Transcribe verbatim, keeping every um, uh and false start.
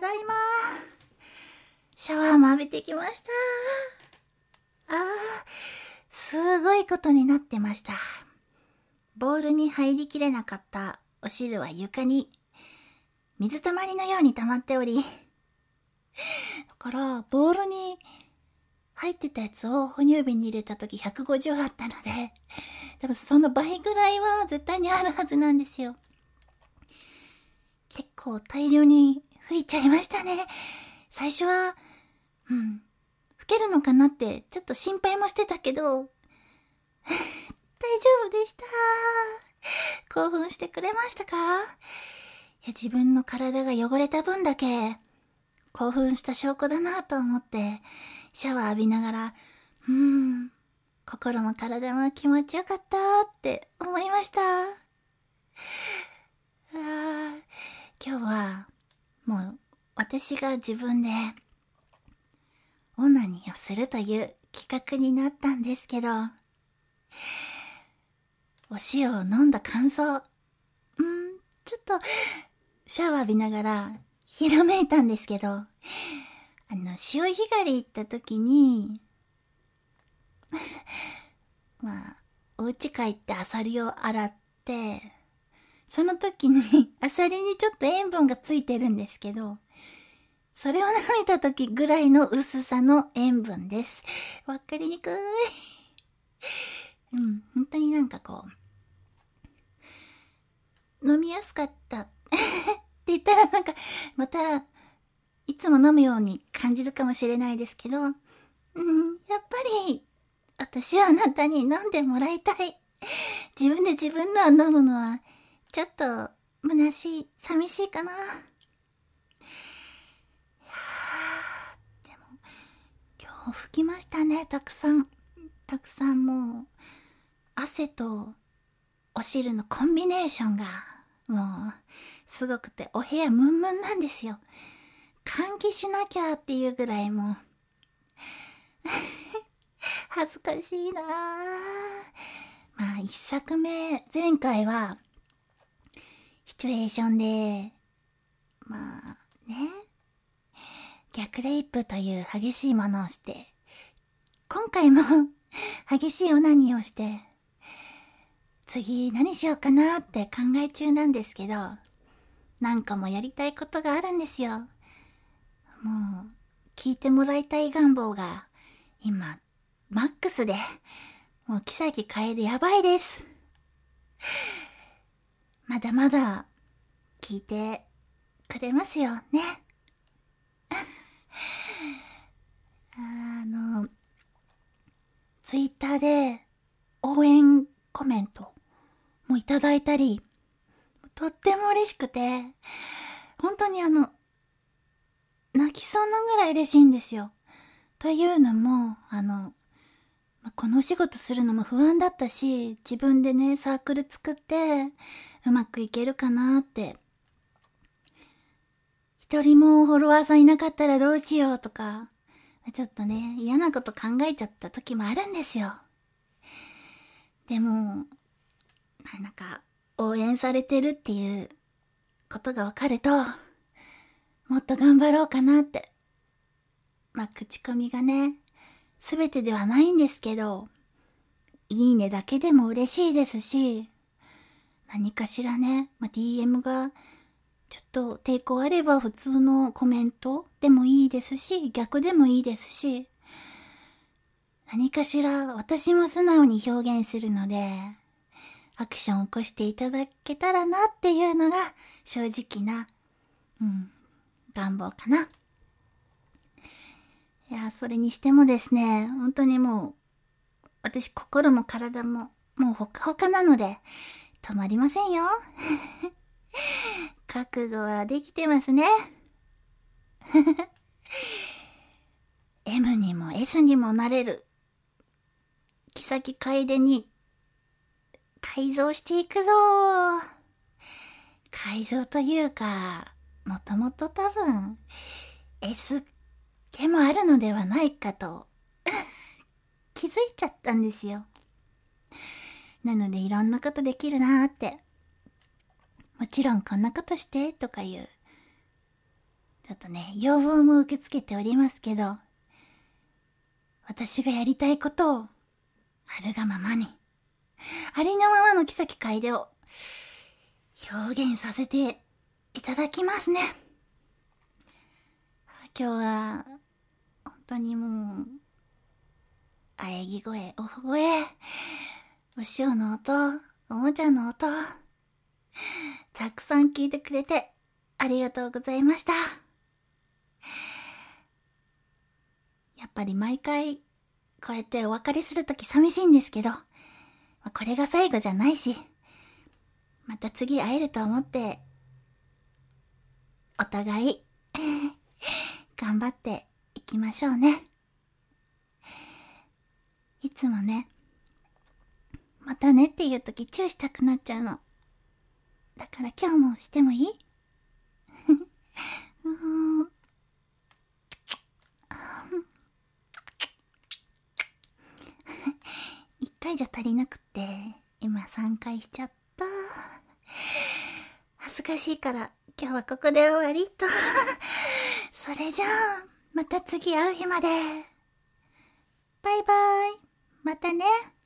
だいま。シャワーも浴びてきました。あー、すごいことになってました。ボウルに入りきれなかったお汁は床に水たまりのように溜まっており、だからボウルに入ってたやつを哺乳瓶に入れたときひゃくごじゅうあったので、多分その倍ぐらいは絶対にあるはずなんですよ。結構大量に吹いちゃいましたね。最初は、うん、吹けるのかなってちょっと心配もしてたけど、大丈夫でした。興奮してくれましたか？いや、自分の体が汚れた分だけ興奮した証拠だなと思ってシャワー浴びながら、うーん、心も体も気持ちよかったって思いました。あー、今日はもう私が自分でオナニーをするという企画になったんですけど、お塩を飲んだ感想、うーん、ちょっとシャワー浴びながらひらめいたんですけど、あの潮干狩り行った時にまあお家帰ってアサリを洗って、その時にアサリにちょっと塩分がついてるんですけど、それを舐めた時ぐらいの薄さの塩分です。わかりにくい。うん、本当になんかこう飲みやすかったって言ったらなんかまたいつも飲むように感じるかもしれないですけど、うん、やっぱり私はあなたに飲んでもらいたい。自分で自分のを飲むのはちょっと虚しい、寂しいかな。いやー、でも今日吹きましたね、たくさん。たくさん。もう汗とお汁のコンビネーションがもうすごくて、お部屋ムンムンなんですよ。換気しなきゃっていうぐらいもう恥ずかしいなぁ。まあ一作目、前回はシチュエーションで、まあね、逆レイプという激しいものをして、今回も激しいオナニーをして、次何しようかなって考え中なんですけど、なんかもやりたいことがあるんですよ。もう聞いてもらいたい願望が今マックスで、もう木崎楓やばいです。まだまだ聞いてくれますよね。あのツイッターで応援コメントもいただいたり、とっても嬉しくて、本当にあの泣きそうなぐらい嬉しいんですよ。というのも、あのこのお仕事するのも不安だったし、自分でねサークル作ってうまくいけるかなって、一人もフォロワーさんいなかったらどうしようとか、ちょっとね嫌なこと考えちゃった時もあるんですよ。でもなんか応援されてるっていうことがわかると、もっと頑張ろうかなって。まあ口コミがねすべてではないんですけど、いいねだけでも嬉しいですし、何かしらね、まあ、ディーエム がちょっと抵抗あれば普通のコメントでもいいですし、逆でもいいですし、何かしら私も素直に表現するので、アクションを起こしていただけたらなっていうのが正直な、うん、願望かな。いや、それにしてもですね、本当にもう私心も体ももうほかほかなので止まりませんよ。覚悟はできてますね。エム にも エス にもなれる木崎楓に改造していくぞ。改造というか、もともと多分 S 毛もあるのではないかと気づいちゃったんですよ。なのでいろんなことできるなーって、もちろんこんなことしてとかいうちょっとね、要望も受け付けておりますけど、私がやりたいことを、あるがままに、ありのままの木崎楓を表現させていただきますね。今日は、本当にもう、喘ぎ声、おほ声、お塩の音、おもちゃの音、たくさん聞いてくれてありがとうございました。やっぱり毎回こうやってお別れするとき寂しいんですけど、これが最後じゃないし、また次会えると思って、お互い頑張っていきましょうね。いつもね、またねっていうときチューしたくなっちゃうの。だから今日もしてもいい？うーん一回じゃ足りなくって今三回しちゃった。恥ずかしいから今日はここで終わりと。それじゃあまた次会う日まで。バイバイ。またね。